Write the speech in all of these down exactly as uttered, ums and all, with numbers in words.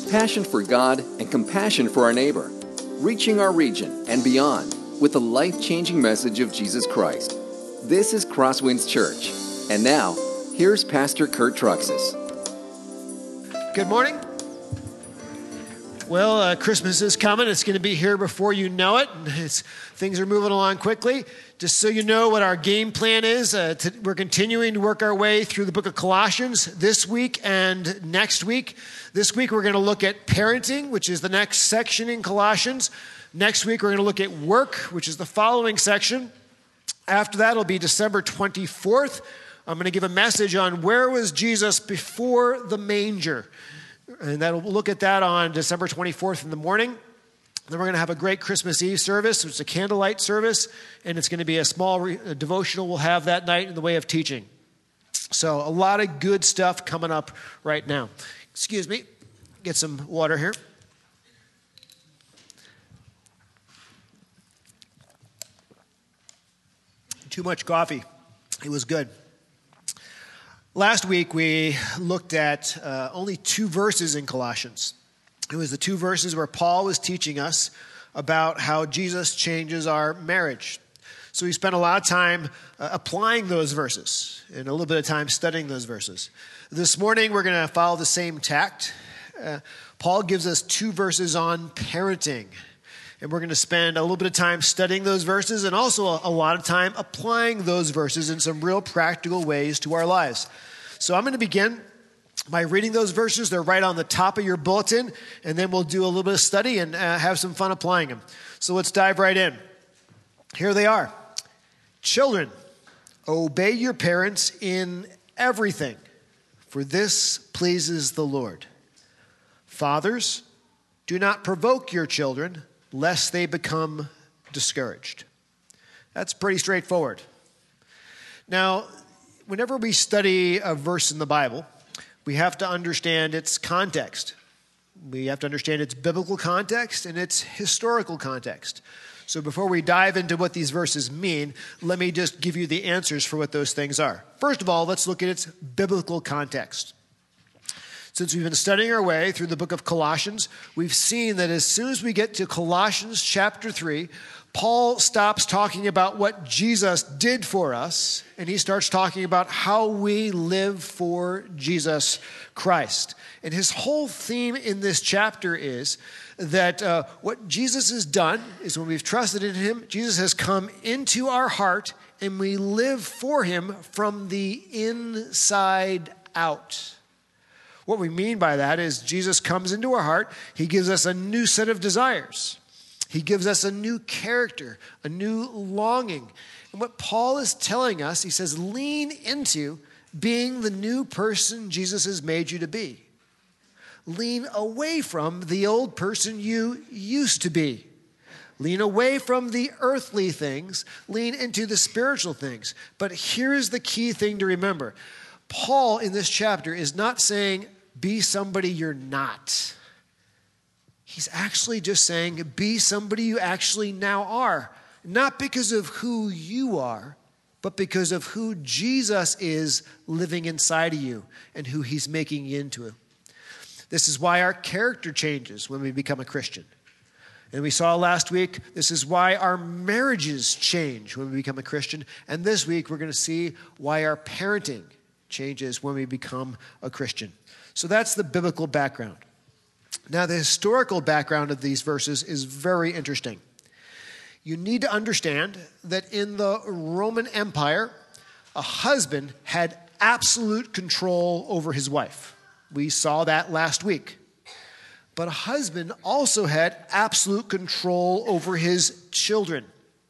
passion for God and compassion for our neighbor, reaching our region and beyond with the life-changing message of Jesus Christ. This is Crosswinds Church. And now, here's Pastor Kurt Truxas. Good morning. Well, uh, Christmas is coming. It's going to be here before you know it. It's, things are moving along quickly. Just so you know what our game plan is, uh, to, we're continuing to work our way through the book of Colossians this week and next week. This week we're going to look at parenting, which is the next section in Colossians. Next week we're going to look at work, which is the following section. After that it'll be December twenty-fourth. I'm going to give a message on where was Jesus before the manger. And that'll look at that on December twenty-fourth in the morning. Then we're going to have a great Christmas Eve service. It's a candlelight service, and it's going to be a small re- a devotional we'll have that night in the way of teaching. So a lot of good stuff coming up right now. Excuse me. Get some water here. Too much coffee. It was good. Last week, we looked at uh, only two verses in Colossians. It was the two verses where Paul was teaching us about how Jesus changes our marriage. So we spent a lot of time uh, applying those verses and a little bit of time studying those verses. This morning, we're going to follow the same tact. Uh, Paul gives us two verses on parenting. And we're going to spend a little bit of time studying those verses and also a, a lot of time applying those verses in some real practical ways to our lives. So I'm going to begin by reading those verses. They're right on the top of your bulletin, and then we'll do a little bit of study and uh, have some fun applying them. So let's dive right in. Here they are. Children, obey your parents in everything, for this pleases the Lord. Fathers, do not provoke your children, lest they become discouraged. That's pretty straightforward. Now, whenever we study a verse in the Bible, we have to understand its context. We have to understand its biblical context and its historical context. So before we dive into what these verses mean, let me just give you the answers for what those things are. First of all, let's look at its biblical context. Since we've been studying our way through the book of Colossians, we've seen that as soon as we get to Colossians chapter three, Paul stops talking about what Jesus did for us, and he starts talking about how we live for Jesus Christ. And his whole theme in this chapter is that uh, what Jesus has done is when we've trusted in him, Jesus has come into our heart, and we live for him from the inside out. What we mean by that is Jesus comes into our heart. He gives us a new set of desires. He gives us a new character, a new longing. And what Paul is telling us, he says, lean into being the new person Jesus has made you to be. Lean away from the old person you used to be. Lean away from the earthly things. Lean into the spiritual things. But here's the key thing to remember. Paul in this chapter is not saying, be somebody you're not. He's actually just saying, be somebody you actually now are. Not because of who you are, but because of who Jesus is living inside of you and who he's making you into. This is why our character changes when we become a Christian. And we saw last week, this is why our marriages change when we become a Christian. And this week, we're going to see why our parenting changes when we become a Christian. So that's the biblical background. Now, the historical background of these verses is very interesting. You need to understand that in the Roman Empire, a husband had absolute control over his wife. We saw that last week. But a husband also had absolute control over his children.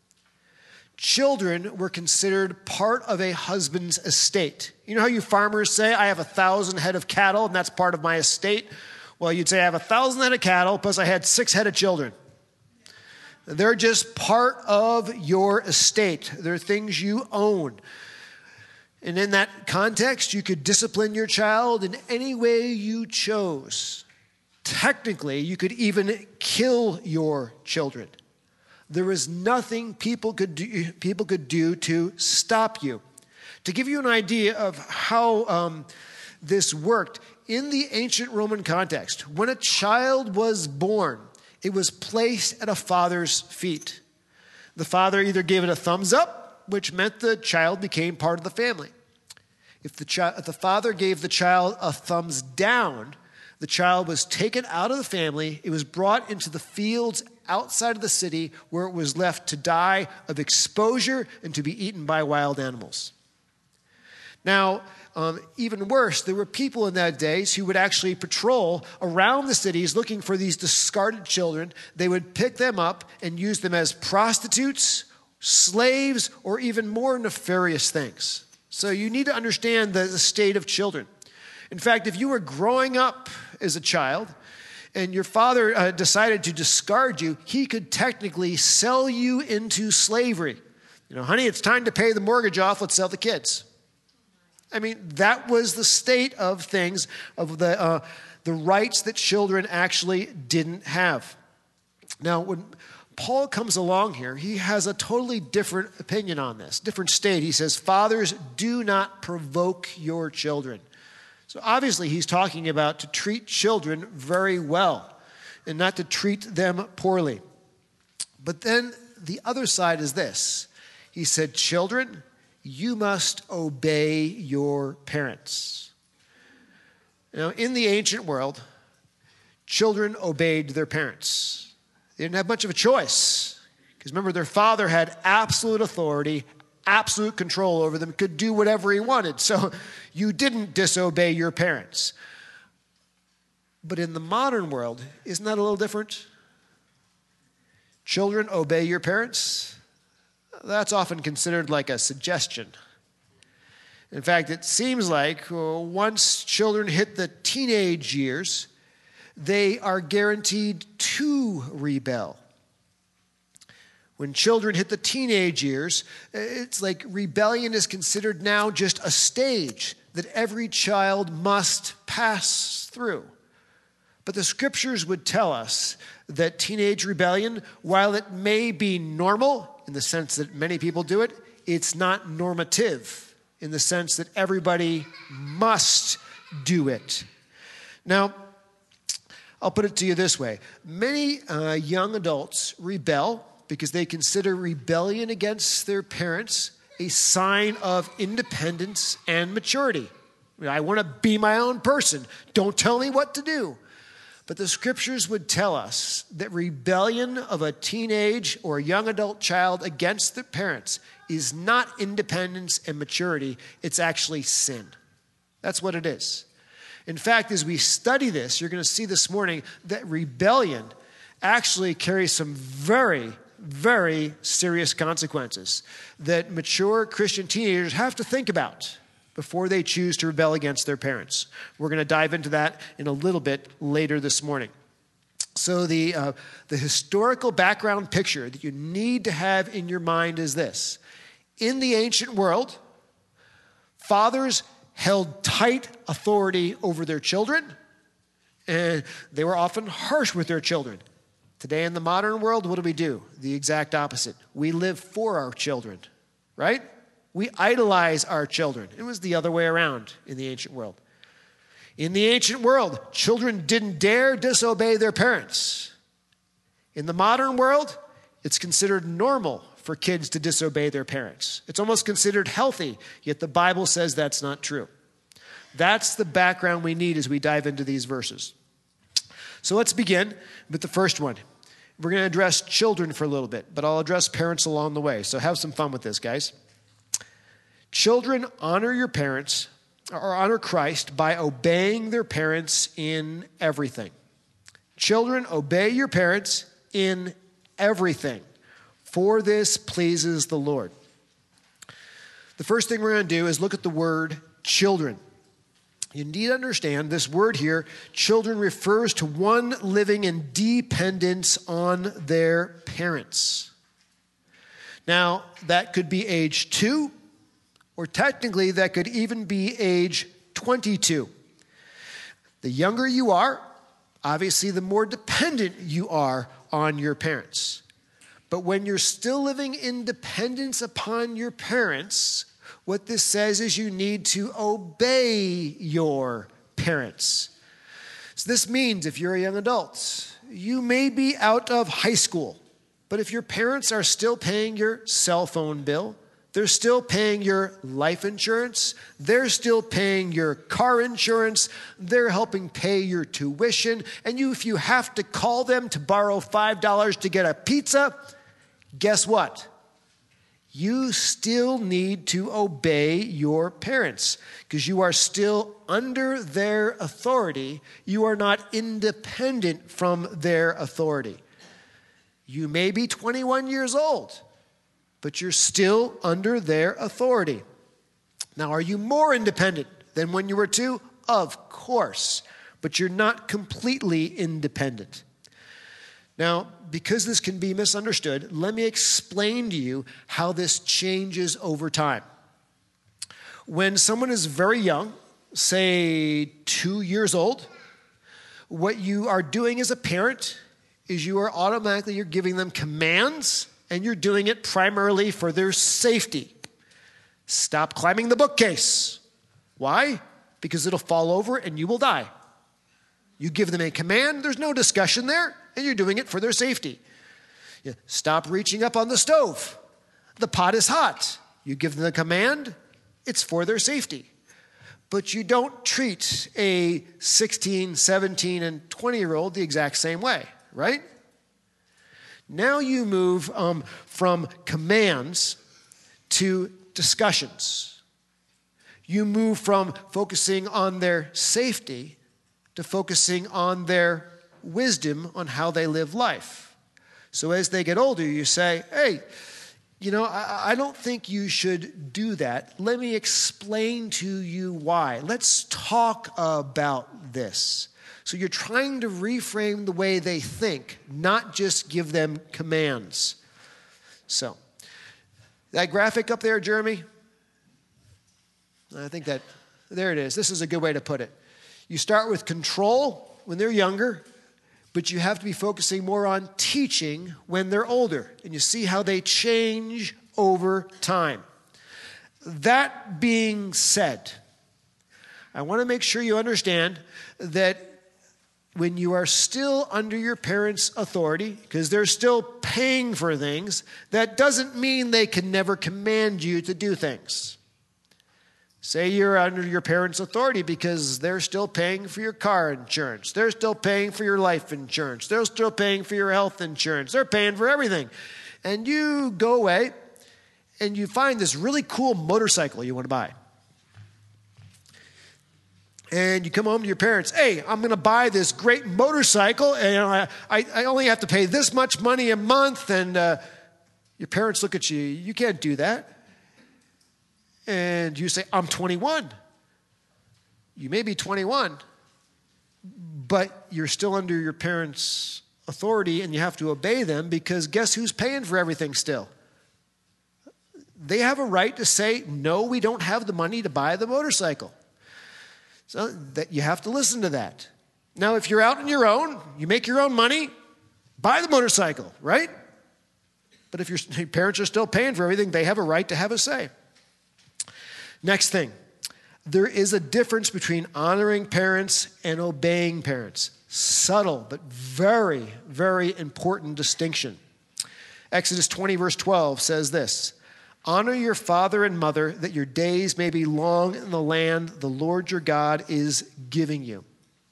Children were considered part of a husband's estate. You know how you farmers say, I have a thousand head of cattle and that's part of my estate? Well, you'd say I have a thousand head of cattle plus I had six head of children. They're just part of your estate. They're things you own. And in that context, you could discipline your child in any way you chose. Technically, you could even kill your children. There was nothing people could do, people could do to stop you. To give you an idea of how um, this worked, in the ancient Roman context, when a child was born, it was placed at a father's feet. The father either gave it a thumbs up, which meant the child became part of the family. If the, chi- if the father gave the child a thumbs down, the child was taken out of the family. It was brought into the fields outside of the city where it was left to die of exposure and to be eaten by wild animals. Now, um, even worse, there were people in that days who would actually patrol around the cities looking for these discarded children. They would pick them up and use them as prostitutes, slaves, or even more nefarious things. So you need to understand the, the state of children. In fact, if you were growing up as a child and your father uh, decided to discard you, he could technically sell you into slavery. You know, honey, it's time to pay the mortgage off. Let's sell the kids. I mean, that was the state of things, of the uh, the rights that children actually didn't have. Now, when Paul comes along here, he has a totally different opinion on this, different state. He says, fathers, do not provoke your children. So obviously he's talking about to treat children very well and not to treat them poorly. But then the other side is this. He said, children, you must obey your parents. Now, in the ancient world, children obeyed their parents. They didn't have much of a choice. Because remember, their father had absolute authority, absolute control over them, could do whatever he wanted. So you didn't disobey your parents. But in the modern world, isn't that a little different? Children obey your parents. That's often considered like a suggestion. In fact, it seems like uh, once children hit the teenage years, they are guaranteed to rebel. When children hit the teenage years, it's like rebellion is considered now just a stage that every child must pass through. But the scriptures would tell us that teenage rebellion, while it may be normal in the sense that many people do it, it's not normative in the sense that everybody must do it. Now, I'll put it to you this way. Many uh, young adults rebel because they consider rebellion against their parents a sign of independence and maturity. I want to be my own person. Don't tell me what to do. But the scriptures would tell us that rebellion of a teenage or a young adult child against their parents is not independence and maturity. It's actually sin. That's what it is. In fact, as we study this, you're going to see this morning that rebellion actually carries some very, very serious consequences that mature Christian teenagers have to think about before they choose to rebel against their parents. We're going to dive into that in a little bit later this morning. So the, uh, the historical background picture that you need to have in your mind is this. In the ancient world, fathers held tight authority over their children, and they were often harsh with their children. Today in the modern world, what do we do? The exact opposite. We live for our children, right? We idolize our children. It was the other way around in the ancient world. In the ancient world, children didn't dare disobey their parents. In the modern world, it's considered normal for kids to disobey their parents. It's almost considered healthy, yet the Bible says that's not true. That's the background we need as we dive into these verses. So let's begin with the first one. We're going to address children for a little bit, but I'll address parents along the way. So have some fun with this, guys. Children, honor your parents, or honor Christ by obeying their parents in everything. Children, obey your parents in everything, for this pleases the Lord. The first thing we're going to do is look at the word children. You need to understand this word here, children, refers to one living in dependence on their parents. Now, that could be age two, or technically that could even be age twenty-two. The younger you are, obviously the more dependent you are on your parents. But when you're still living in dependence upon your parents, what this says is you need to obey your parents. So this means if you're a young adult, you may be out of high school, but if your parents are still paying your cell phone bill, they're still paying your life insurance, they're still paying your car insurance, they're helping pay your tuition, and you, if you have to call them to borrow five dollars to get a pizza, guess what? You still need to obey your parents because you are still under their authority. You are not independent from their authority. You may be twenty-one years old, but you're still under their authority. Now, are you more independent than when you were two? Of course, but you're not completely independent. Now, because this can be misunderstood, let me explain to you how this changes over time. When someone is very young, say two years old, what you are doing as a parent is you are automatically, you're giving them commands, and you're doing it primarily for their safety. Stop climbing the bookcase. Why? Because it'll fall over and you will die. You give them a command, there's no discussion there, and you're doing it for their safety. You stop reaching up on the stove. The pot is hot. You give them the command, it's for their safety. But you don't treat a sixteen, seventeen, and twenty-year-old the exact same way, right? Now you move um, from commands to discussions. You move from focusing on their safety to focusing on their wisdom on how they live life. So as they get older, you say, hey, you know, I, I don't think you should do that. Let me explain to you why. Let's talk about this. So you're trying to reframe the way they think, not just give them commands. So, that graphic up there, Jeremy? I think that, there it is. This is a good way to put it. You start with control when they're younger, but you have to be focusing more on teaching when they're older. And you see how they change over time. That being said, I want to make sure you understand that when you are still under your parents' authority, because they're still paying for things, that doesn't mean they can never command you to do things. Say you're under your parents' authority because they're still paying for your car insurance. They're still paying for your life insurance. They're still paying for your health insurance. They're paying for everything. And you go away and you find this really cool motorcycle you want to buy. And you come home to your parents, hey, I'm going to buy this great motorcycle, and I, I, I only have to pay this much money a month. And uh, your parents look at you, you can't do that. And you say, I'm twenty-one. You may be twenty-one, but you're still under your parents' authority, and you have to obey them because guess who's paying for everything still? They have a right to say, no, we don't have the money to buy the motorcycle. So that you have to listen to that. Now, if you're out on your own, you make your own money, buy the motorcycle, right? But if your, your parents are still paying for everything, they have a right to have a say. Next thing, there is a difference between honoring parents and obeying parents. Subtle, but very, very important distinction. Exodus twenty, verse twelve says this, honor your father and mother that your days may be long in the land the Lord your God is giving you.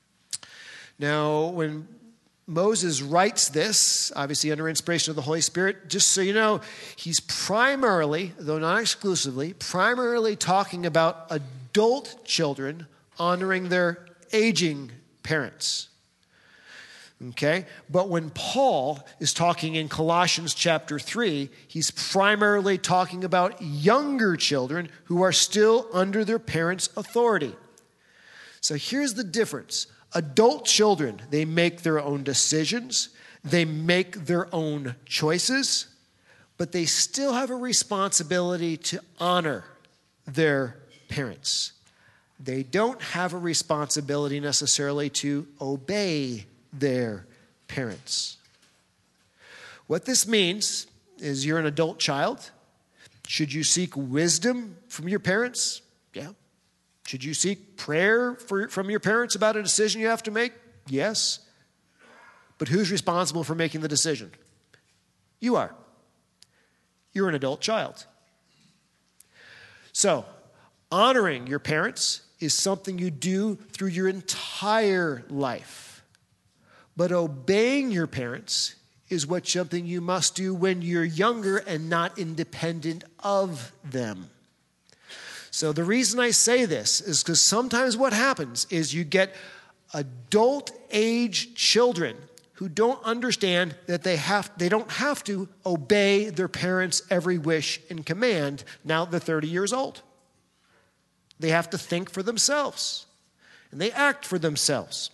Now, when Moses writes this, obviously under inspiration of the Holy Spirit, just so you know, he's primarily, though not exclusively, primarily talking about adult children honoring their aging parents. Okay? But when Paul is talking in Colossians chapter three, he's primarily talking about younger children who are still under their parents' authority. So here's the difference. Adult children, they make their own decisions, they make their own choices, but they still have a responsibility to honor their parents. They don't have a responsibility necessarily to obey their parents. What this means is you're an adult child. Should you seek wisdom from your parents? Yeah. Should you seek prayer for, from your parents about a decision you have to make? Yes. But who's responsible for making the decision? You are. You're an adult child. So, honoring your parents is something you do through your entire life. But obeying your parents is what something you must do when you're younger and not independent of them. So the reason I say this is because sometimes what happens is you get adult-age children who don't understand that they have they don't have to obey their parents' every wish and command now they're thirty years old. They have to think for themselves, and they act for themselves.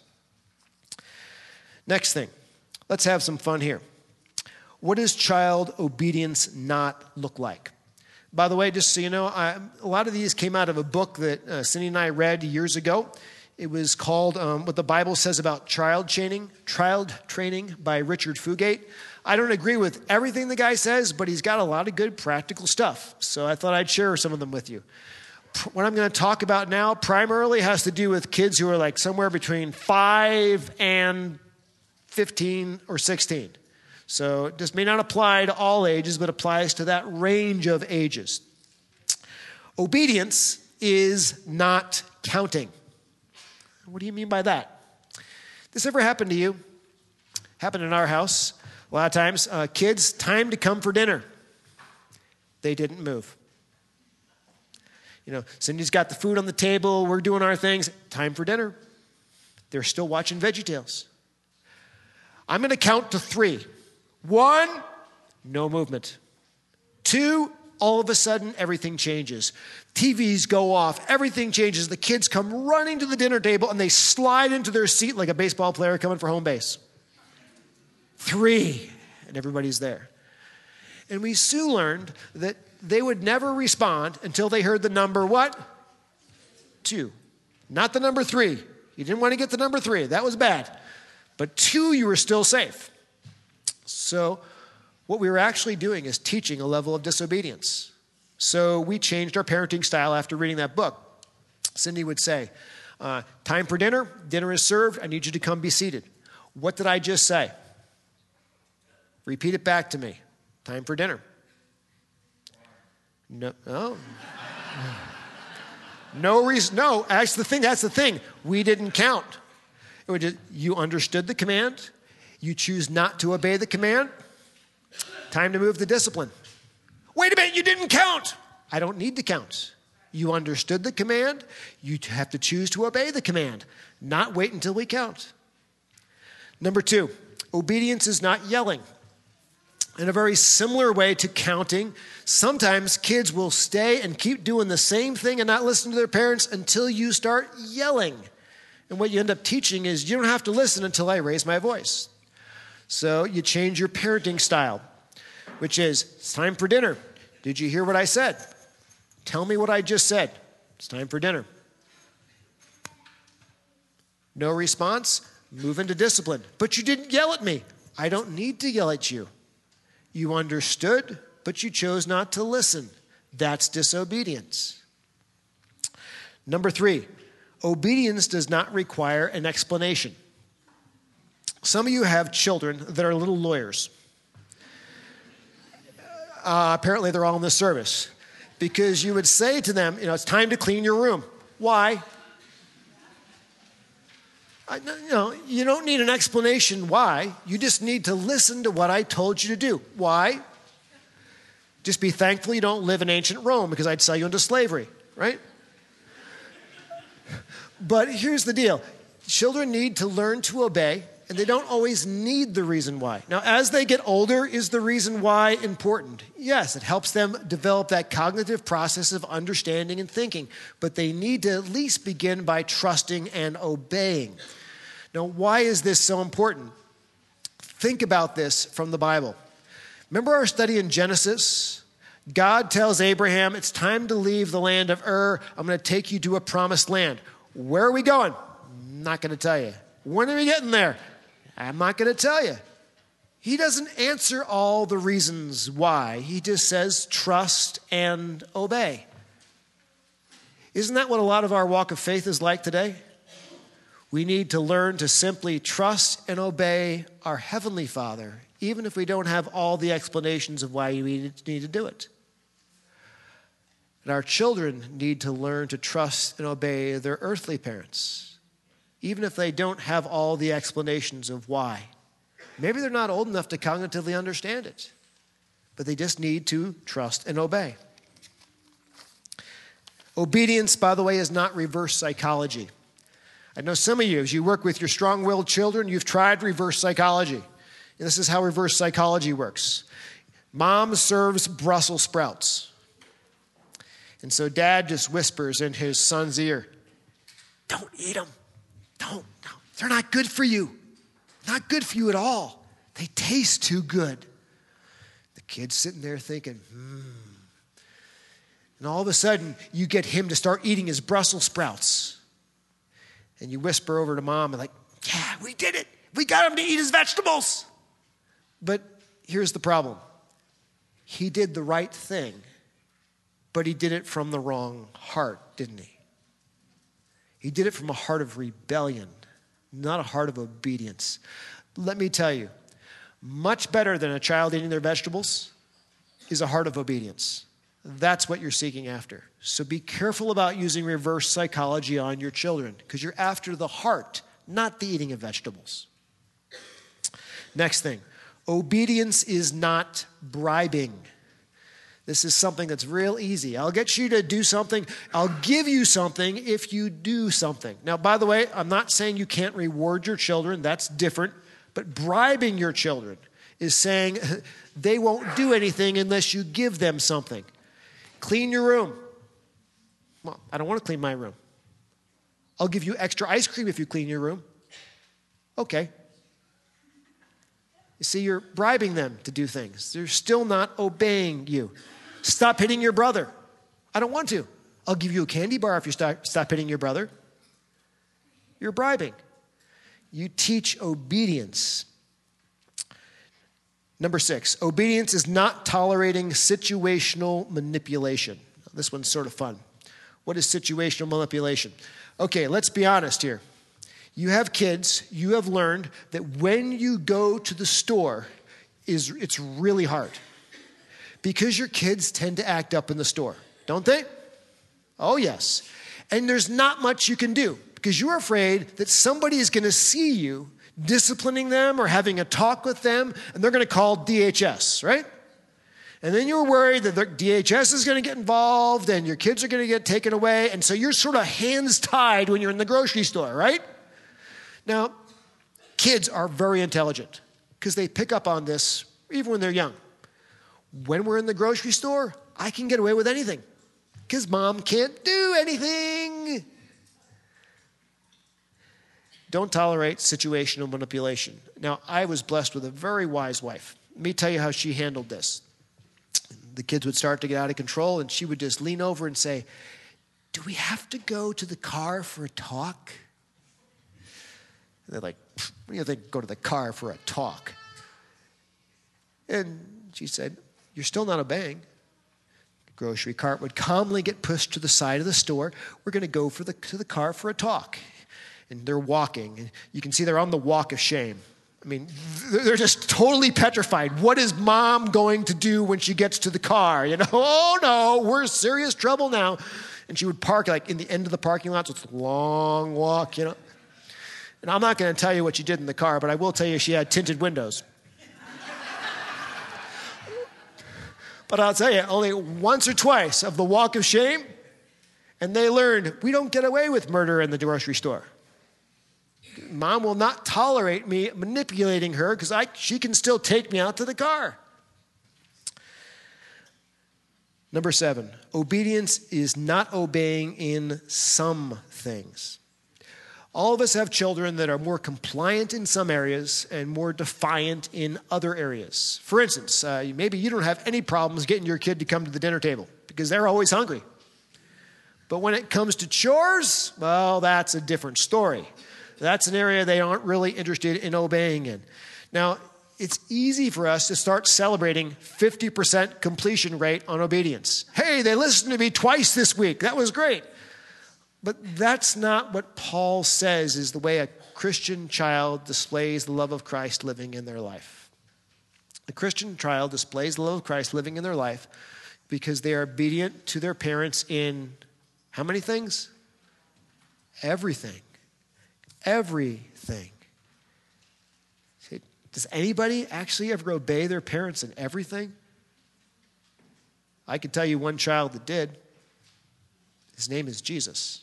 Next thing, let's have some fun here. What does child obedience not look like? By the way, just so you know, I, a lot of these came out of a book that uh, Cindy and I read years ago. It was called um, What the Bible Says About Child Training, Child Training by Richard Fugate. I don't agree with everything the guy says, but he's got a lot of good practical stuff. So I thought I'd share some of them with you. What I'm going to talk about now primarily has to do with kids who are like somewhere between five and fifteen or sixteen. So this may not apply to all ages, but applies to that range of ages. Obedience is not counting. What do you mean by that? This ever happened to you? Happened in our house. A lot of times, uh, kids, time to come for dinner. They didn't move. You know, Cindy's got the food on the table. We're doing our things. Time for dinner. They're still watching VeggieTales. I'm going to count to three. One, no movement. Two, all of a sudden, everything changes. T Vs go off. Everything changes. The kids come running to the dinner table, and they slide into their seat like a baseball player coming for home base. Three, and everybody's there. And we soon learned that they would never respond until they heard the number what? Two. Not the number three. You didn't want to get the number three. That was bad. But two, you were still safe. So what we were actually doing is teaching a level of disobedience. So we changed our parenting style after reading that book. Cindy would say, uh, time for dinner. Dinner is served. I need you to come be seated. What did I just say? Repeat it back to me. Time for dinner. No. Oh. No reason. No, that's the thing. That's the thing. We didn't count. It was just, you understood the command. You choose not to obey the command. Time to move the discipline. Wait a minute, you didn't count. I don't need to count. You understood the command. You have to choose to obey the command, not wait until we count. Number two, obedience is not yelling. In a very similar way to counting, sometimes kids will stay and keep doing the same thing and not listen to their parents until you start yelling. And what you end up teaching is you don't have to listen until I raise my voice. So you change your parenting style, which is, it's time for dinner. Did you hear what I said? Tell me what I just said. It's time for dinner. No response, move into discipline. But you didn't yell at me. I don't need to yell at you. You understood, but you chose not to listen. That's disobedience. Number three, obedience does not require an explanation. Some of you have children that are little lawyers. Uh, apparently, they're all in this service. Because you would say to them, you know, it's time to clean your room. Why? I, you know, you don't need an explanation why. You just need to listen to what I told you to do. Why? Just be thankful you don't live in ancient Rome because I'd sell you into slavery, right? But here's the deal. Children need to learn to obey, and they don't always need the reason why. Now, as they get older, is the reason why important? Yes, it helps them develop that cognitive process of understanding and thinking, but they need to at least begin by trusting and obeying. Now, why is this so important? Think about this from the Bible. Remember our study in Genesis? God tells Abraham, it's time to leave the land of Ur. I'm going to take you to a promised land. Where are we going? I'm not going to tell you. When are we getting there? I'm not going to tell you. He doesn't answer all the reasons why. He just says, trust and obey. Isn't that what a lot of our walk of faith is like today? We need to learn to simply trust and obey our Heavenly Father, even if we don't have all the explanations of why we need to do it. And our children need to learn to trust and obey their earthly parents, even if they don't have all the explanations of why. Maybe they're not old enough to cognitively understand it, but they just need to trust and obey. Obedience, by the way, is not reverse psychology. I know some of you, as you work with your strong-willed children, you've tried reverse psychology. And this is how reverse psychology works. Mom serves Brussels sprouts. And so dad just whispers in his son's ear, don't eat them. Don't. No. They're not good for you. Not good for you at all. They taste too good. The kid's sitting there thinking, hmm. And all of a sudden, you get him to start eating his Brussels sprouts. And you whisper over to mom and like, yeah, we did it. We got him to eat his vegetables. But here's the problem. He did the right thing, but he did it from the wrong heart, didn't he? He did it from a heart of rebellion, not a heart of obedience. Let me tell you, much better than a child eating their vegetables is a heart of obedience. That's what you're seeking after. So be careful about using reverse psychology on your children, because you're after the heart, not the eating of vegetables. Next thing, obedience is not bribing. This is something that's real easy. I'll get you to do something. I'll give you something if you do something. Now, by the way, I'm not saying you can't reward your children. That's different. But bribing your children is saying they won't do anything unless you give them something. Clean your room. Well, I don't want to clean my room. I'll give you extra ice cream if you clean your room. Okay. You see, you're bribing them to do things. They're still not obeying you. Stop hitting your brother. I don't want to. I'll give you a candy bar if you stop, stop hitting your brother. You're bribing. You teach obedience. Number six, obedience is not tolerating situational manipulation. This one's sort of fun. What is situational manipulation? Okay, let's be honest here. You have kids, you have learned that when you go to the store, is it's really hard. Because your kids tend to act up in the store, don't they? Oh, yes. And there's not much you can do because you're afraid that somebody is going to see you disciplining them or having a talk with them, and they're going to call D H S, right? And then you're worried that the D H S is going to get involved and your kids are going to get taken away, and so you're sort of hands tied when you're in the grocery store, right? Now, kids are very intelligent because they pick up on this even when they're young. When we're in the grocery store, I can get away with anything because mom can't do anything. Don't tolerate situational manipulation. Now, I was blessed with a very wise wife. Let me tell you how she handled this. The kids would start to get out of control, and she would just lean over and say, do we have to go to the car for a talk? And they're like, what do you think, go to the car for a talk? And she said, you're still not obeying. The grocery cart would calmly get pushed to the side of the store. We're going to go for the, to the car for a talk. And they're walking. And you can see they're on the walk of shame. I mean, they're just totally petrified. What is mom going to do when she gets to the car? You know, oh no, we're in serious trouble now. And she would park like in the end of the parking lot, so it's a long walk, you know. And I'm not going to tell you what she did in the car, but I will tell you she had tinted windows. But I'll tell you, only once or twice of the walk of shame, and they learned we don't get away with murder in the grocery store. Mom will not tolerate me manipulating her because I she can still take me out to the car. Number seven, obedience is not obeying in some things. All of us have children that are more compliant in some areas and more defiant in other areas. For instance, uh, maybe you don't have any problems getting your kid to come to the dinner table because they're always hungry. But when it comes to chores, well, that's a different story. That's an area they aren't really interested in obeying in. Now, it's easy for us to start celebrating fifty percent completion rate on obedience. Hey, they listened to me twice this week. That was great. But that's not what Paul says is the way a Christian child displays the love of Christ living in their life. The Christian child displays the love of Christ living in their life because they are obedient to their parents in how many things? Everything. Everything. Does anybody actually ever obey their parents in everything? I can tell you one child that did. His name is Jesus.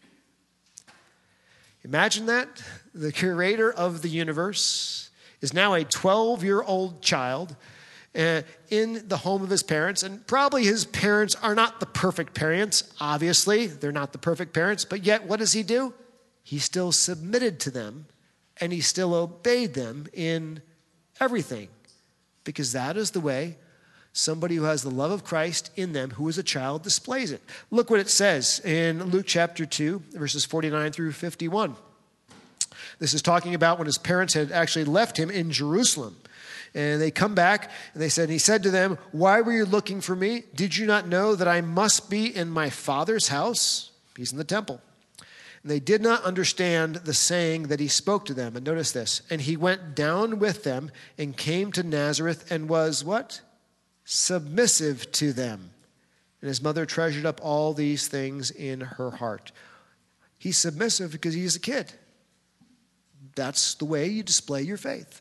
Imagine that. The creator of the universe is now a twelve-year-old child uh, in the home of his parents. And probably his parents are not the perfect parents. Obviously, they're not the perfect parents. But yet, what does he do? He still submitted to them, and he still obeyed them in everything. Because that is the way somebody who has the love of Christ in them, who is a child, displays it. Look what it says in Luke chapter two, verses forty-nine through fifty-one. This is talking about when his parents had actually left him in Jerusalem. And they come back, and they said, he said to them, "Why were you looking for me? Did you not know that I must be in my Father's house?" He's in the temple. And they did not understand the saying that he spoke to them. And notice this. And he went down with them and came to Nazareth and was what? Submissive to them. And his mother treasured up all these things in her heart. He's submissive because he's a kid. That's the way you display your faith.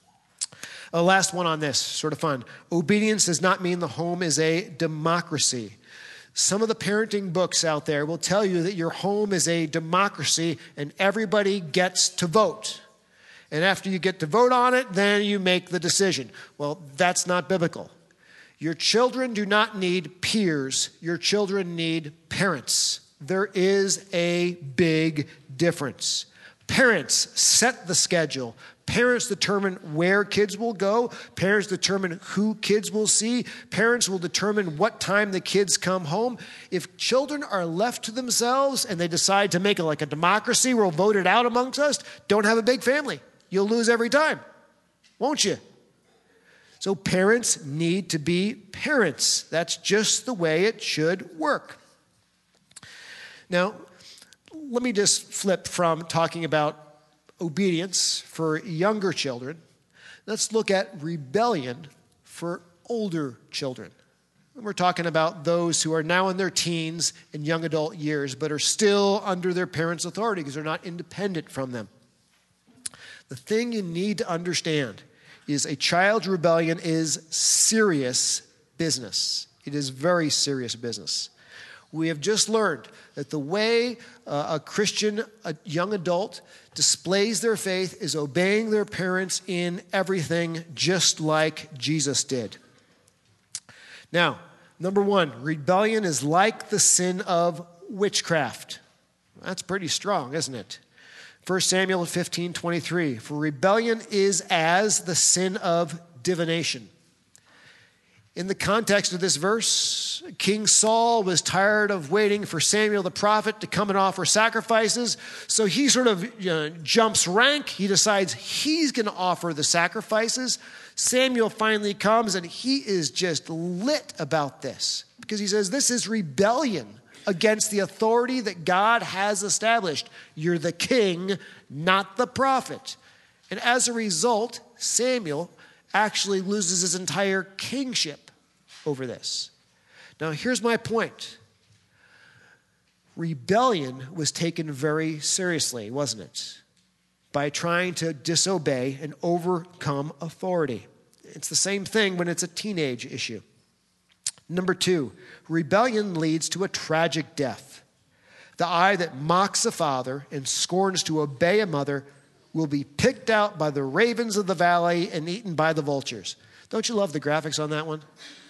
A last one on this, sort of fun. Obedience does not mean the home is a democracy. Some of the parenting books out there will tell you that your home is a democracy and everybody gets to vote. And after you get to vote on it, then you make the decision. Well, that's not biblical. Your children do not need peers. Your children need parents. There is a big difference. Parents set the schedule. Parents determine where kids will go. Parents determine who kids will see. Parents will determine what time the kids come home. If children are left to themselves and they decide to make it like a democracy, we'll vote it out amongst us, don't have a big family. You'll lose every time, won't you? So parents need to be parents. That's just the way it should work. Now, let me just flip from talking about obedience for younger children. Let's look at rebellion for older children. And we're talking about those who are now in their teens and young adult years, but are still under their parents' authority because they're not independent from them. The thing you need to understand is a child's rebellion is serious business. It is very serious business. We have just learned that the way uh, a Christian, a young adult, displays their faith is obeying their parents in everything, just like Jesus did. Now, number one, rebellion is like the sin of witchcraft. That's pretty strong, isn't it? First Samuel fifteen twenty-three, for rebellion is as the sin of divination. In the context of this verse, King Saul was tired of waiting for Samuel the prophet to come and offer sacrifices. So he sort of you know, jumps rank. He decides he's going to offer the sacrifices. Samuel finally comes and he is just lit about this because he says this is rebellion against the authority that God has established. You're the king, not the prophet. And as a result, Samuel actually loses his entire kingship over this. Now, here's my point. Rebellion was taken very seriously, wasn't it? By trying to disobey and overcome authority. It's the same thing when it's a teenage issue. Number two, rebellion leads to a tragic death. The eye that mocks a father and scorns to obey a mother will be picked out by the ravens of the valley and eaten by the vultures. Don't you love the graphics on that one?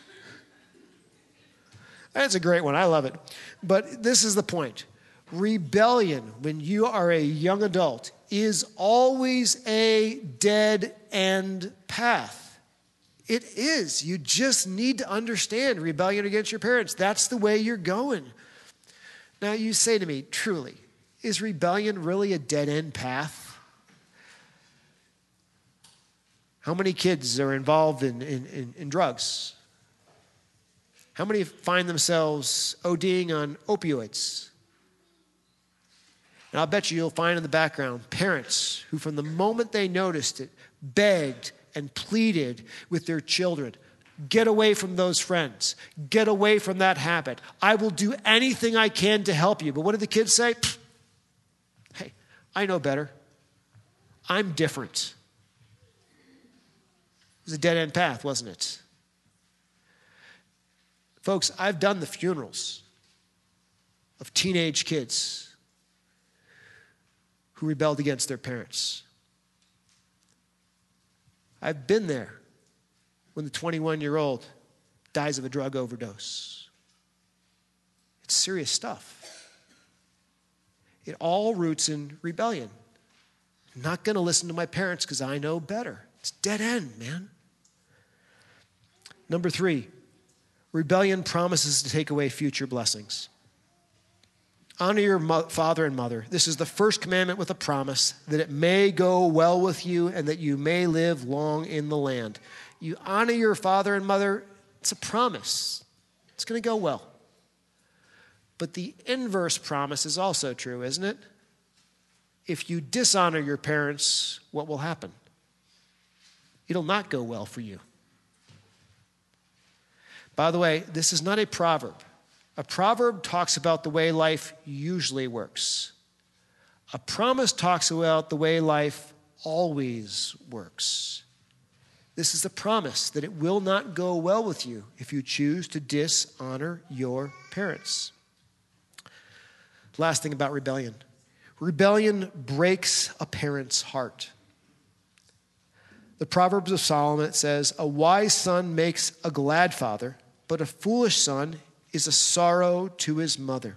That's a great one. I love it. But this is the point. Rebellion, when you are a young adult, is always a dead end path. It is. You just need to understand rebellion against your parents. That's the way you're going. Now you say to me, truly, is rebellion really a dead end path? How many kids are involved in, in, in, in drugs? How many find themselves ODing on opioids? And I'll bet you you'll find in the background parents who from the moment they noticed it, begged and pleaded with their children, get away from those friends. Get away from that habit. I will do anything I can to help you. But what did the kids say? Hey, I know better. I'm different. It was a dead-end path, wasn't it? Folks, I've done the funerals of teenage kids who rebelled against their parents. I've been there when the twenty-one-year-old dies of a drug overdose. It's serious stuff. It all roots in rebellion. I'm not going to listen to my parents because I know better. It's dead end, man. Number three, rebellion promises to take away future blessings. Honor your mo- father and mother. This is the first commandment with a promise that it may go well with you and that you may live long in the land. You honor your father and mother, it's a promise. It's going to go well. But the inverse promise is also true, isn't it? If you dishonor your parents, what will happen? It'll not go well for you. By the way, this is not a proverb. A proverb talks about the way life usually works. A promise talks about the way life always works. This is a promise that it will not go well with you if you choose to dishonor your parents. Last thing about rebellion. Rebellion breaks a parent's heart. The Proverbs of Solomon, it says, a wise son makes a glad father, but a foolish son is a sorrow to his mother.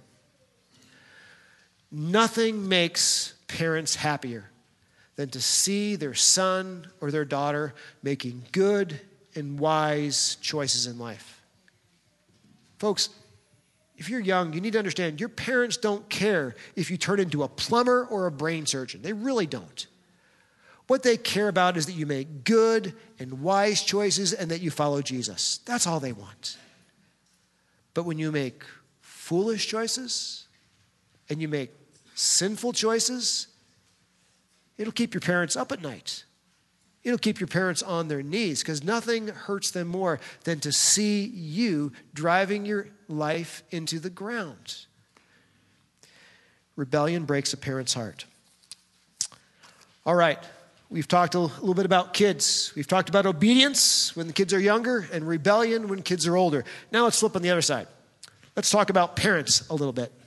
Nothing makes parents happier than to see their son or their daughter making good and wise choices in life. Folks, if you're young, you need to understand your parents don't care if you turn into a plumber or a brain surgeon. They really don't. What they care about is that you make good and wise choices and that you follow Jesus. That's all they want. But when you make foolish choices and you make sinful choices, it'll keep your parents up at night. It'll keep your parents on their knees because nothing hurts them more than to see you driving your life into the ground. Rebellion breaks a parent's heart. All right, we've talked a little bit about kids. We've talked about obedience when the kids are younger and rebellion when kids are older. Now let's flip on the other side. Let's talk about parents a little bit.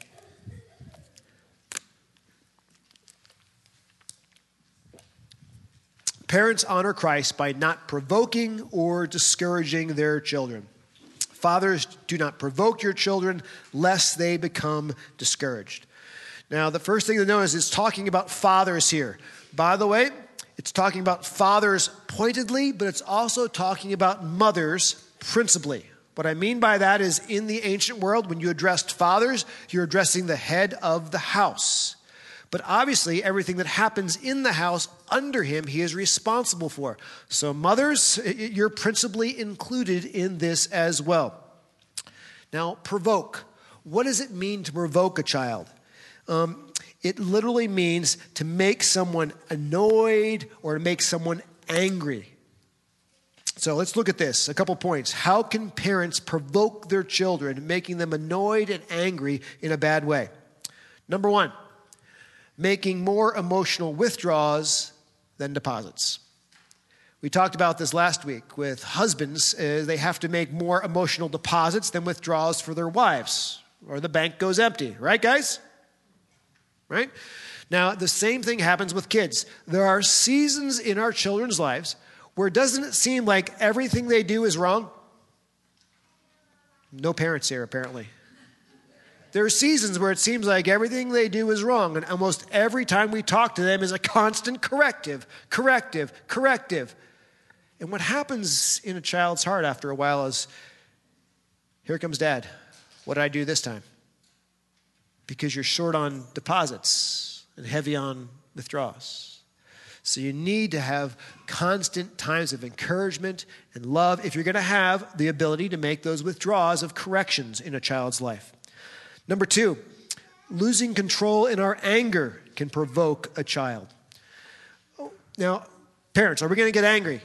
Parents honor Christ by not provoking or discouraging their children. Fathers, do not provoke your children lest they become discouraged. Now, the first thing to know is it's talking about fathers here. By the way, it's talking about fathers pointedly, but it's also talking about mothers principally. What I mean by that is in the ancient world, when you addressed fathers, you're addressing the head of the house. But obviously, everything that happens in the house under him, he is responsible for. So mothers, you're principally included in this as well. Now, provoke. What does it mean to provoke a child? Um, it literally means to make someone annoyed or to make someone angry. So let's look at this. A couple points. How can parents provoke their children, making them annoyed and angry in a bad way? Number one, making more emotional withdrawals than deposits. We talked about this last week with husbands. Uh, they have to make more emotional deposits than withdrawals for their wives, or the bank goes empty. Right, guys? Right? Now, the same thing happens with kids. There are seasons in our children's lives where doesn't it seem like everything they do is wrong? No parents here, apparently. There are seasons where it seems like everything they do is wrong, and almost every time we talk to them is a constant corrective, corrective, corrective. And what happens in a child's heart after a while is, here comes Dad. What did I do this time? Because you're short on deposits and heavy on withdrawals. So you need to have constant times of encouragement and love if you're going to have the ability to make those withdrawals of corrections in a child's life. Number two, losing control in our anger can provoke a child. Now, parents, are we going to get angry?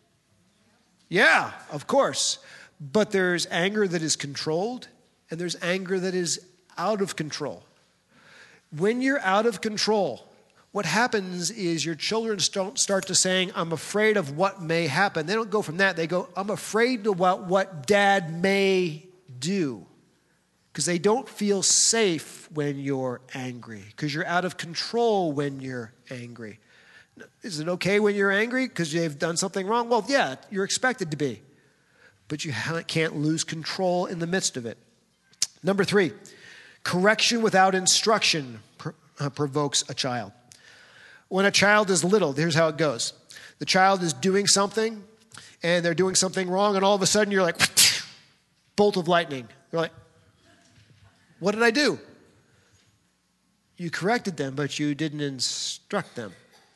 Yeah, of course. But there's anger that is controlled, and there's anger that is out of control. When you're out of control, what happens is your children don't start to saying, I'm afraid of what may happen. They don't go from that. They go, I'm afraid about what dad may do. Because they don't feel safe when you're angry. Because you're out of control when you're angry. Is it okay when you're angry because you've done something wrong? Well, yeah, you're expected to be. But you can't lose control in the midst of it. Number three, correction without instruction provokes a child. When a child is little, here's how it goes. The child is doing something, and they're doing something wrong, and all of a sudden you're like, bolt of lightning. You're like, what did I do? You corrected them, but you didn't instruct them.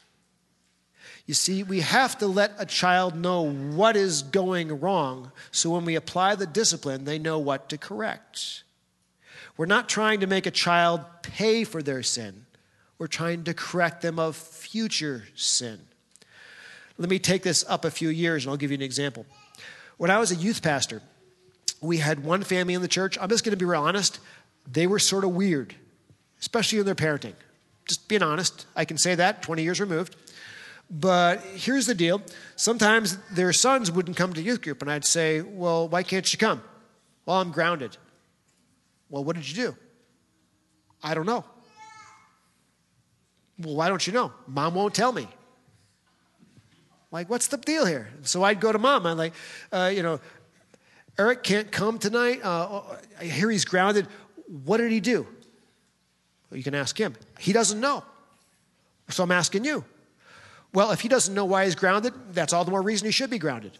You see, we have to let a child know what is going wrong, so when we apply the discipline, they know what to correct. We're not trying to make a child pay for their sin. We're trying to correct them of future sin. Let me take this up a few years, and I'll give you an example. When I was a youth pastor, we had one family in the church. I'm just going to be real honest. They were sort of weird, especially in their parenting. Just being honest. I can say that, twenty years removed. But here's the deal. Sometimes their sons wouldn't come to youth group, and I'd say, well, why can't you come? Well, I'm grounded. Well, what did you do? I don't know. Well, why don't you know? Mom won't tell me. Like, what's the deal here? So I'd go to mom. I'm like, uh, you know, Eric can't come tonight. Uh, I hear he's grounded. What did he do? Well, you can ask him. He doesn't know. So I'm asking you. Well, if he doesn't know why he's grounded, that's all the more reason he should be grounded.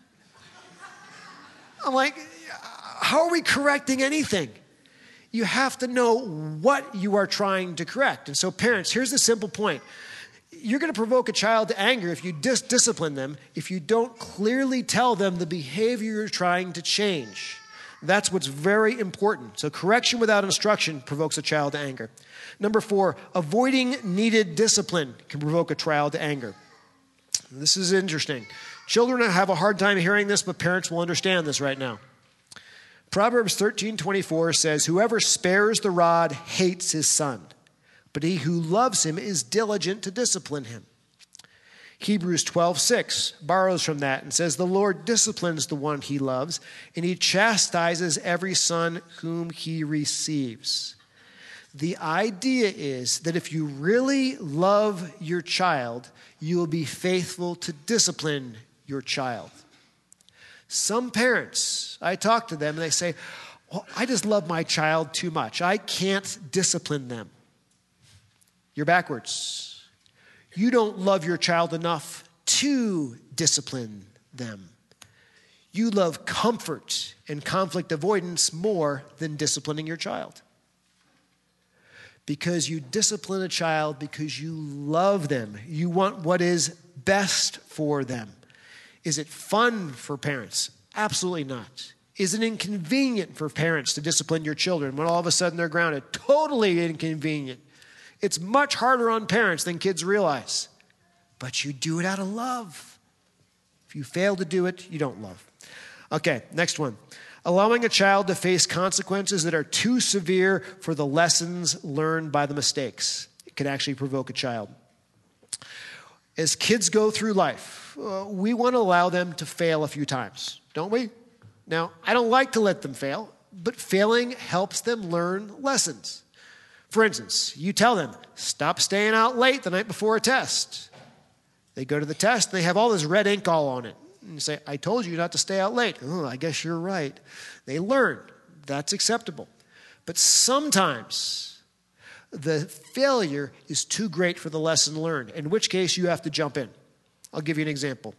I'm like, how are we correcting anything? You have to know what you are trying to correct. And so parents, here's the simple point. You're going to provoke a child to anger if you dis- discipline them, if you don't clearly tell them the behavior you're trying to change. That's what's very important. So correction without instruction provokes a child to anger. Number four, avoiding needed discipline can provoke a child to anger. This is interesting. Children have a hard time hearing this, but parents will understand this right now. Proverbs thirteen twenty-four says, whoever spares the rod hates his son, but he who loves him is diligent to discipline him. Hebrews twelve six borrows from that and says, the Lord disciplines the one he loves, and he chastises every son whom he receives. The idea is that if you really love your child, you will be faithful to discipline your child. Some parents, I talk to them and they say, well, I just love my child too much. I can't discipline them. You're backwards. You don't love your child enough to discipline them. You love comfort and conflict avoidance more than disciplining your child. Because you discipline a child because you love them. You want what is best for them. Is it fun for parents? Absolutely not. Is it inconvenient for parents to discipline your children when all of a sudden they're grounded? Totally inconvenient. It's much harder on parents than kids realize. But you do it out of love. If you fail to do it, you don't love. Okay, next one. Allowing a child to face consequences that are too severe for the lessons learned by the mistakes. It can actually provoke a child. As kids go through life, uh, we want to allow them to fail a few times, don't we? Now, I don't like to let them fail, but failing helps them learn lessons. For instance, you tell them, stop staying out late the night before a test. They go to the test, and they have all this red ink all on it. And you say, I told you not to stay out late. Oh, I guess you're right. They learn. That's acceptable. But sometimes the failure is too great for the lesson learned, in which case you have to jump in. I'll give you an example.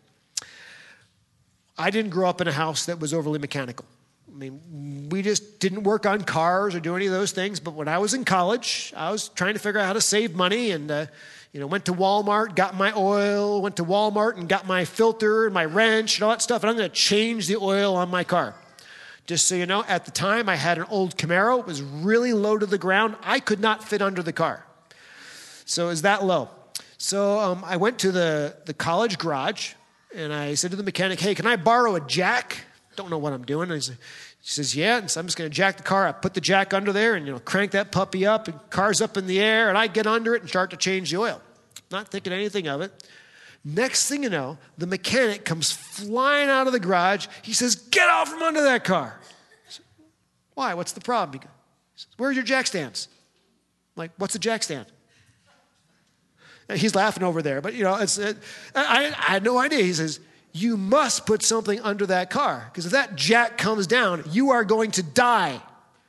I didn't grow up in a house that was overly mechanical. I mean, we just didn't work on cars or do any of those things. But when I was in college, I was trying to figure out how to save money and, uh, you know, went to Walmart, got my oil, went to Walmart and got my filter and my wrench and all that stuff. And I'm going to change the oil on my car. Just so you know, at the time, I had an old Camaro. It was really low to the ground. I could not fit under the car. So it's that low. So um, I went to the, the college garage, and I said to the mechanic, hey, can I borrow a jack? Don't know what I'm doing. And he, said, he says, yeah. And so I'm just going to jack the car up, put the jack under there, and you know, crank that puppy up, and car's up in the air, and I get under it and start to change the oil. Not thinking anything of it. Next thing you know, the mechanic comes flying out of the garage. He says, get out from under that car. I said, why? What's the problem? He says, where's your jack stands? I'm like, what's a jack stand? And he's laughing over there, but you know, it's, it, I, I had no idea. He says, you must put something under that car, because if that jack comes down, you are going to die.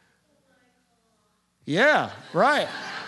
Yeah, right.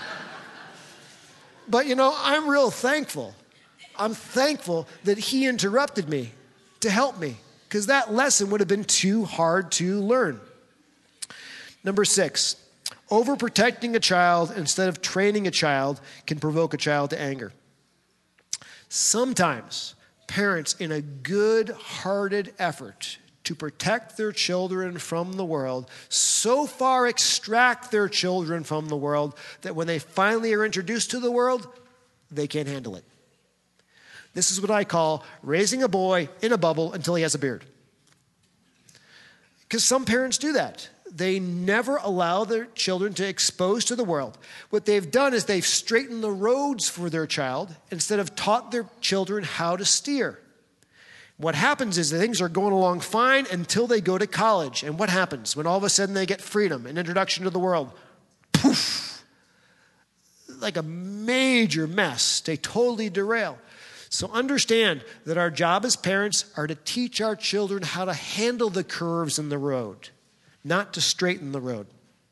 But you know, I'm real thankful. I'm thankful that he interrupted me to help me, because that lesson would have been too hard to learn. Number six, overprotecting a child instead of training a child can provoke a child to anger. Sometimes parents, in a good-hearted effort to protect their children from the world, so far extract their children from the world that when they finally are introduced to the world, they can't handle it. This is what I call raising a boy in a bubble until he has a beard. Because some parents do that. They never allow their children to expose to the world. What they've done is they've straightened the roads for their child instead of taught their children how to steer. What happens is that things are going along fine until they go to college. And what happens when all of a sudden they get freedom, an introduction to the world? Poof! Like a major mess. They totally derail. So understand that our job as parents are to teach our children how to handle the curves in the road, not to straighten the road.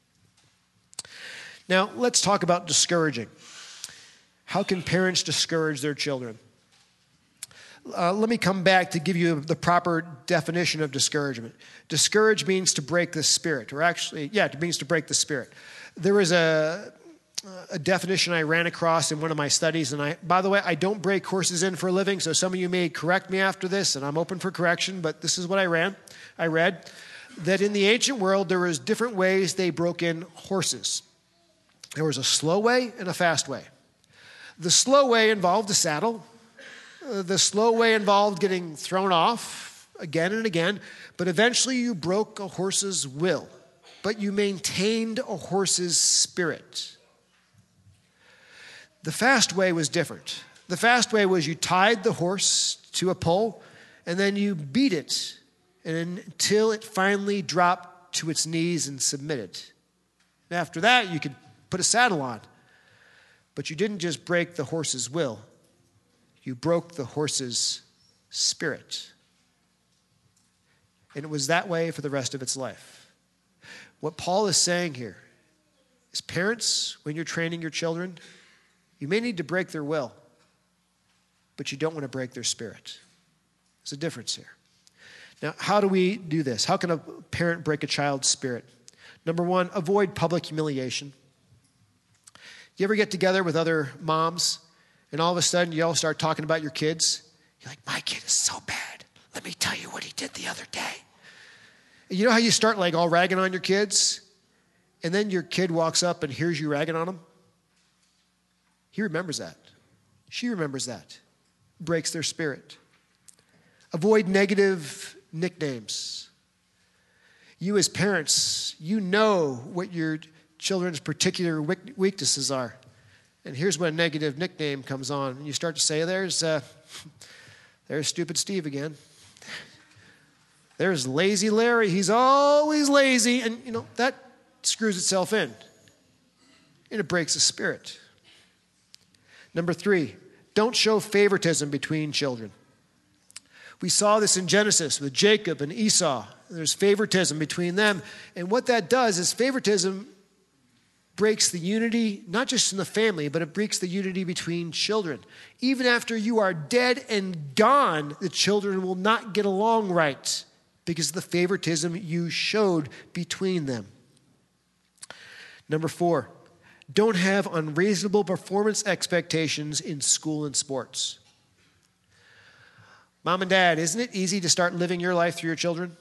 Now, let's talk about discouraging. How can parents discourage their children? Uh, let me come back to give you the proper definition of discouragement. Discourage means to break the spirit, or actually, yeah, it means to break the spirit. There is a, a definition I ran across in one of my studies, and I, by the way, I don't break horses in for a living, so some of you may correct me after this, and I'm open for correction, but this is what I ran. I read that in the ancient world, there was different ways they broke in horses. There was a slow way and a fast way. The slow way involved a saddle. Uh, the slow way involved getting thrown off again and again, but eventually you broke a horse's will, but you maintained a horse's spirit. The fast way was different. The fast way was you tied the horse to a pole, and then you beat it and until it finally dropped to its knees and submitted. And after that, you could put a saddle on. But you didn't just break the horse's will. You broke the horse's spirit. And it was that way for the rest of its life. What Paul is saying here is, parents, when you're training your children, you may need to break their will, but you don't want to break their spirit. There's a difference here. Now, how do we do this? How can a parent break a child's spirit? Number one, avoid public humiliation. You ever get together with other moms, and all of a sudden you all start talking about your kids? You're like, my kid is so bad. Let me tell you what he did the other day. And you know how you start like all ragging on your kids? And then your kid walks up and hears you ragging on him? He remembers that. She remembers that. Breaks their spirit. Avoid negative nicknames. You as parents, you know what your children's particular weaknesses are. And here's when a negative nickname comes on. And you start to say, there's, uh, there's stupid Steve again. There's lazy Larry. He's always lazy. And, you know, that screws itself in. And it breaks the spirit. Number three, don't show favoritism between children. We saw this in Genesis with Jacob and Esau. There's favoritism between them. And what that does is favoritism breaks the unity, not just in the family, but it breaks the unity between children. Even after you are dead and gone, the children will not get along right because of the favoritism you showed between them. Number four, don't have unreasonable performance expectations in school and sports. Mom and Dad, isn't it easy to start living your life through your children?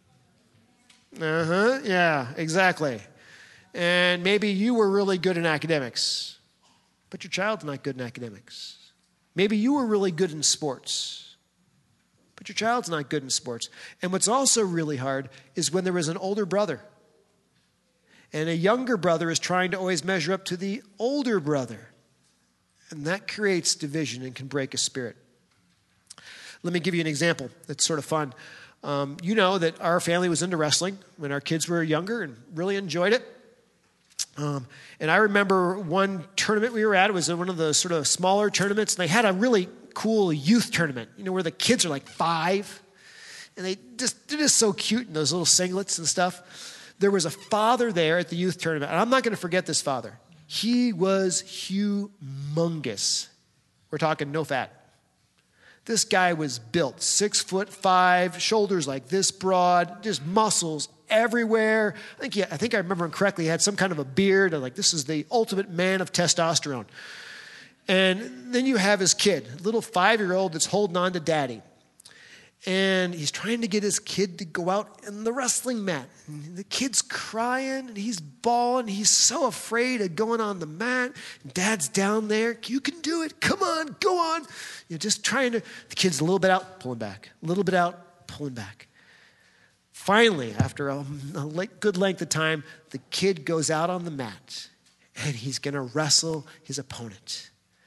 Uh-huh, yeah, exactly. And maybe you were really good in academics. but your child's not good in academics. Maybe you were really good in sports, but your child's not good in sports. And what's also really hard is when there is an older brother, and a younger brother is trying to always measure up to the older brother. And that creates division and can break a spirit. Let me give you an example that's sort of fun. Um, you know that our family was into wrestling when our kids were younger and really enjoyed it. Um, and I remember one tournament we were at. It was one of the sort of smaller tournaments. And they had a really cool youth tournament, you know, where the kids are like five. And they just, they're just so cute in those little singlets and stuff. There was a father there at the youth tournament. And I'm not going to forget this father. He was humongous. We're talking no fat. This guy was built, six foot five, shoulders like this broad, just muscles everywhere. I think, he, I think I remember him correctly. He had some kind of a beard. Like, this is the ultimate man of testosterone. And then you have his kid, a little five-year-old that's holding on to daddy. And he's trying to get his kid to go out in the wrestling mat. And the kid's crying, and he's bawling. He's so afraid of going on the mat. And Dad's down there. You can do it. Come on, go on. You're just trying to. The kid's a little bit out, pulling back. A little bit out, pulling back. Finally, after a, a good length of time, the kid goes out on the mat, and he's going to wrestle his opponent.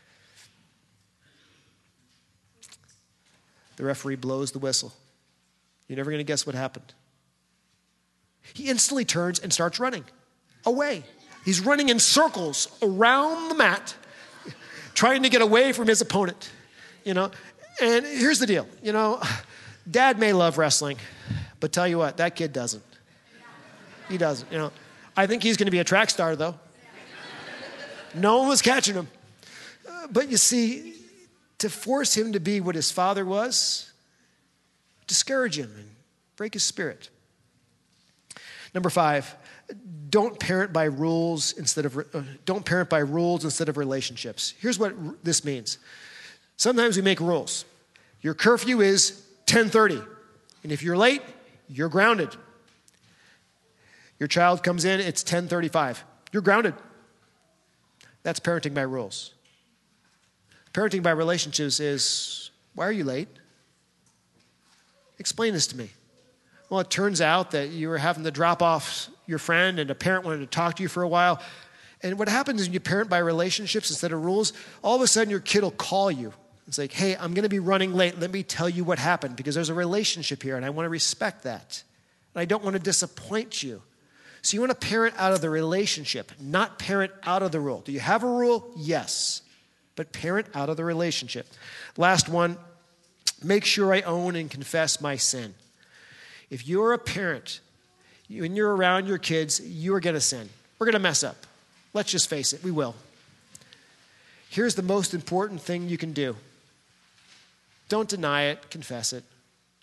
The referee blows the whistle. You're never going to guess what happened. He instantly turns and starts running away. He's running in circles around the mat, trying to get away from his opponent. You know, and here's the deal. You know, Dad may love wrestling, but tell you what, that kid doesn't. He doesn't. You know, I think he's going to be a track star, though. No one was catching him. Uh, but you see, to force him to be what his father was, discourage him and break his spirit. Number five, don't parent by rules instead of uh, don't parent by rules instead of relationships. Here's what r- this means. Sometimes we make rules. Your curfew is ten thirty, and if you're late, you're grounded. Your child comes in, it's ten thirty-five. You're grounded. That's parenting by rules. Parenting by relationships is, why are you late? Explain this to me. Well, it turns out that you were having to drop off your friend and a parent wanted to talk to you for a while. And what happens is when you parent by relationships instead of rules, all of a sudden your kid will call you. It's like, hey, I'm going to be running late. Let me tell you what happened because there's a relationship here and I want to respect that. And I don't want to disappoint you. So you want to parent out of the relationship, not parent out of the rule. Do you have a rule? Yes. But parent out of the relationship. Last one, make sure I own and confess my sin. If you're a parent, when you're around your kids, you are going to sin. We're going to mess up. Let's just face it, we will. Here's the most important thing you can do. Don't deny it, confess it.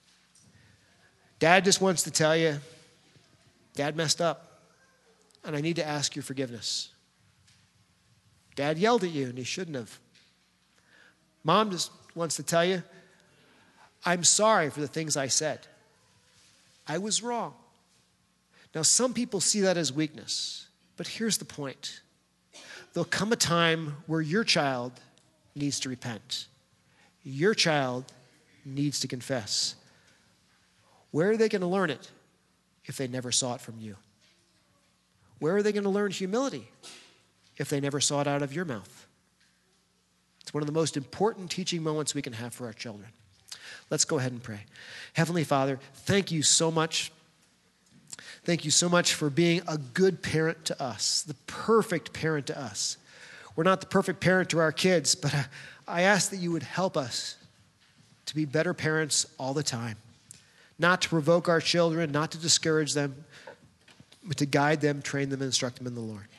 Dad just wants to tell you, Dad messed up, and I need to ask your forgiveness. Dad yelled at you, and he shouldn't have. Mom just wants to tell you, I'm sorry for the things I said. I was wrong. Now, some people see that as weakness, but here's the point. There'll come a time where your child needs to repent. Your child needs to confess. Where are they going to learn it if they never saw it from you? Where are they going to learn humility if they never saw it out of your mouth? It's one of the most important teaching moments we can have for our children. Let's go ahead and pray. Heavenly Father, thank you so much. Thank you so much for being a good parent to us, the perfect parent to us. We're not the perfect parent to our kids, but I ask that you would help us to be better parents all the time. Not to provoke our children, not to discourage them, but to guide them, train them, and instruct them in the Lord.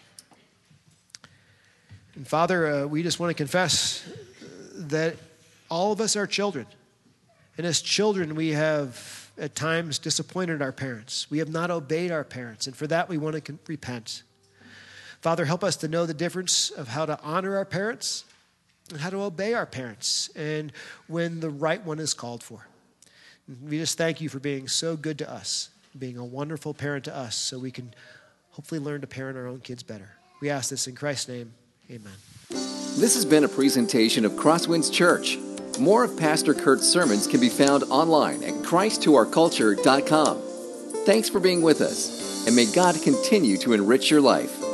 And Father, uh, we just want to confess that all of us are children. And as children, we have at times disappointed our parents. We have not obeyed our parents. And for that, we want to con- repent. Father, help us to know the difference of how to honor our parents and how to obey our parents and when the right one is called for. And we just thank you for being so good to us, being a wonderful parent to us, so we can hopefully learn to parent our own kids better. We ask this in Christ's name. Amen. This has been a presentation of Crosswinds Church. More of Pastor Kurt's sermons can be found online at christ to our culture dot com. Thanks for being with us, and may God continue to enrich your life.